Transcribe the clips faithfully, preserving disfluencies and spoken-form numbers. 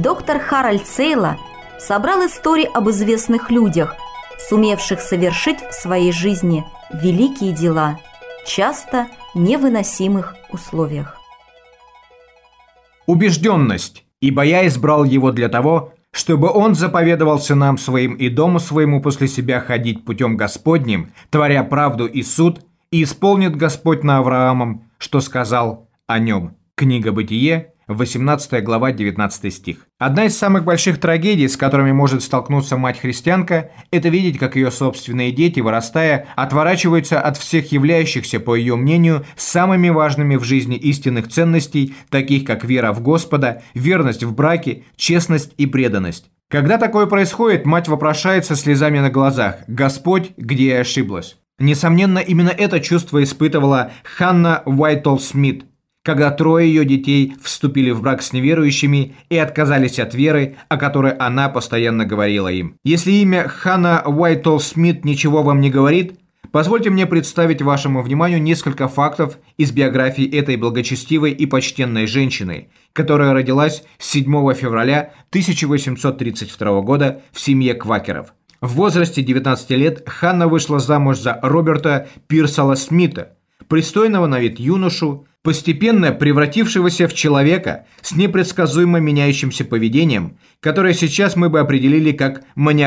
Доктор Харальд Сейла собрал истории об известных людях, сумевших совершить в своей жизни великие дела, часто в невыносимых условиях. Убежденность, ибо я избрал его для того, чтобы он заповедовал сынам своим и дому своему после себя ходить путем Господним, творя правду и суд, и исполнит Господь на Авраамом, что сказал о нем. Книга Бытие, восемнадцатая глава, девятнадцатый стих. Одна из самых больших трагедий, с которыми может столкнуться мать-христианка, это видеть, как ее собственные дети, вырастая, отворачиваются от всех являющихся, по ее мнению, самыми важными в жизни истинных ценностей, таких как вера в Господа, верность в браке, честность и преданность. Когда такое происходит, мать вопрошает со слезами на глазах: «Господь, где я ошиблась?». Несомненно, именно это чувство испытывала Ханна Уайтолл-Смит, когда трое ее детей вступили в брак с неверующими и отказались от веры, о которой она постоянно говорила им. Если имя Ханна Уайтолл-Смит ничего вам не говорит, позвольте мне представить вашему вниманию несколько фактов из биографии этой благочестивой и почтенной женщины, которая родилась седьмого февраля тысяча восемьсот тридцать второго года в семье квакеров. В возрасте девятнадцати лет Ханна вышла замуж за Роберта Пирсала Смита, пристойного на вид юношу, постепенно превратившегося в человека с непредсказуемо меняющимся поведением, которое сейчас мы бы определили как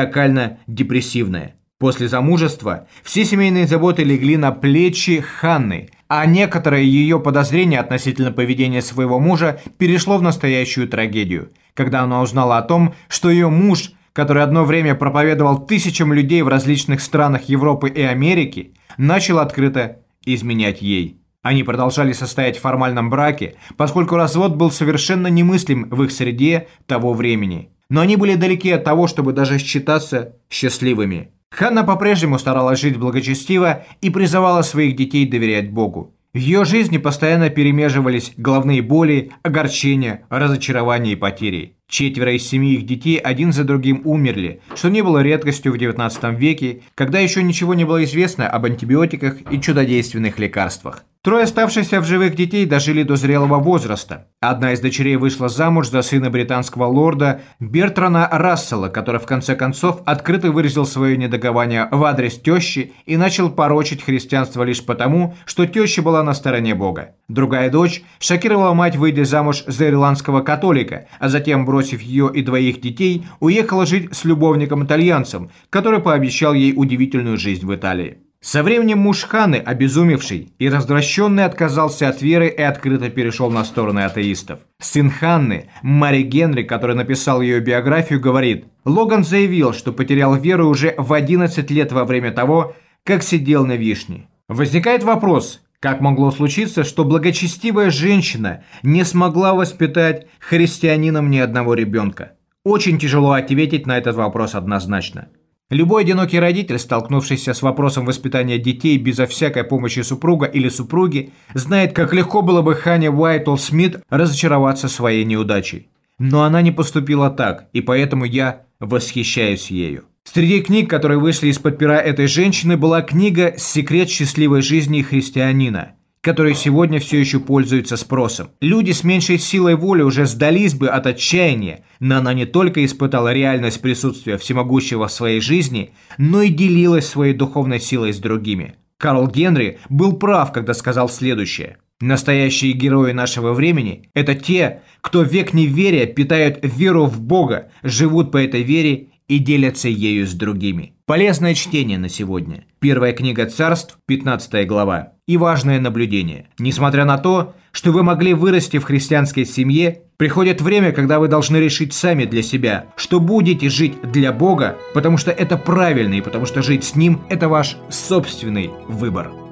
маниакально-депрессивное. После замужества все семейные заботы легли на плечи Ханны, а некоторые ее подозрения относительно поведения своего мужа перешло в настоящую трагедию, когда она узнала о том, что ее муж, который одно время проповедовал тысячам людей в различных странах Европы и Америки, начал открыто изменять ей. Они продолжали состоять в формальном браке, поскольку развод был совершенно немыслим в их среде того времени. Но они были далеки от того, чтобы даже считаться счастливыми. Ханна по-прежнему старалась жить благочестиво и призывала своих детей доверять Богу. В ее жизни постоянно перемеживались головные боли, огорчения, разочарования и потери. Четверо из семи их детей один за другим умерли, что не было редкостью в девятнадцатом веке, когда еще ничего не было известно об антибиотиках и чудодейственных лекарствах. Трое оставшихся в живых детей дожили до зрелого возраста. Одна из дочерей вышла замуж за сына британского лорда Бертрана Рассела, который в конце концов открыто выразил свое недогование в адрес тещи и начал порочить христианство лишь потому, что теща была на стороне Бога. Другая дочь шокировала мать, выйдя замуж за ирландского католика, а затем, бросив ее и двоих детей, уехала жить с любовником-итальянцем, который пообещал ей удивительную жизнь в Италии. Со временем муж Ханны, обезумевший и развращенный, отказался от веры и открыто перешел на сторону атеистов. Сын Ханны, Мари Генри, который написал ее биографию, говорит: «Логан заявил, что потерял веру уже в одиннадцать лет во время того, как сидел на вишне». Возникает вопрос: как могло случиться, что благочестивая женщина не смогла воспитать христианином ни одного ребенка? Очень тяжело ответить на этот вопрос однозначно. Любой одинокий родитель, столкнувшийся с вопросом воспитания детей безо всякой помощи супруга или супруги, знает, как легко было бы Ханне Уайтолл-Смит разочароваться своей неудачей. Но она не поступила так, и поэтому я восхищаюсь ею. Среди книг, которые вышли из-под пера этой женщины, была книга «Секрет счастливой жизни христианина», которые сегодня все еще пользуются спросом. Люди с меньшей силой воли уже сдались бы от отчаяния, но она не только испытала реальность присутствия всемогущего в своей жизни, но и делилась своей духовной силой с другими. Карл Генри был прав, когда сказал следующее: «Настоящие герои нашего времени – это те, кто в век неверия питают веру в Бога, живут по этой вере и делятся ею с другими». Полезное чтение на сегодня. Первая книга Царств, пятнадцатая глава. И важное наблюдение. Несмотря на то, что вы могли вырасти в христианской семье, приходит время, когда вы должны решить сами для себя, что будете жить для Бога, потому что это правильно и потому что жить с Ним – это ваш собственный выбор.